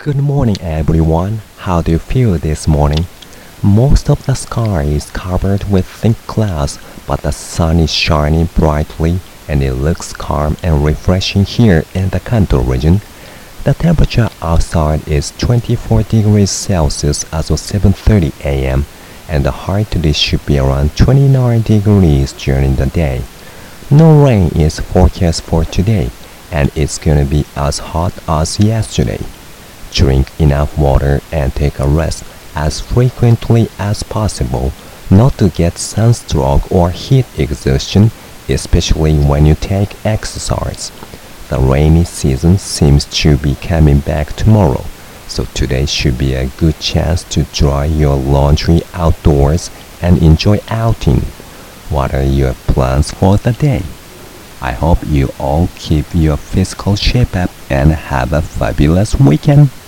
Good morning, everyone. How do you feel this morning? Most of the sky is covered with thick clouds, but the sun is shining brightly and it looks calm and refreshing here in the Kanto region. The temperature outside is 24 degrees Celsius as of 7:30 a.m. and the high today should be around 29 degrees during the day. No rain is forecast for today, and it's gonna be as hot as yesterday. Drink enough water and take a rest as frequently as possible not to get sunstroke or heat exhaustion, especially when you take exercise. The rainy season seems to be coming back tomorrow, so today should be a good chance to dry your laundry outdoors and enjoy outing. What are your plans for the day? I hope you all keep your physical shape up and have a fabulous weekend.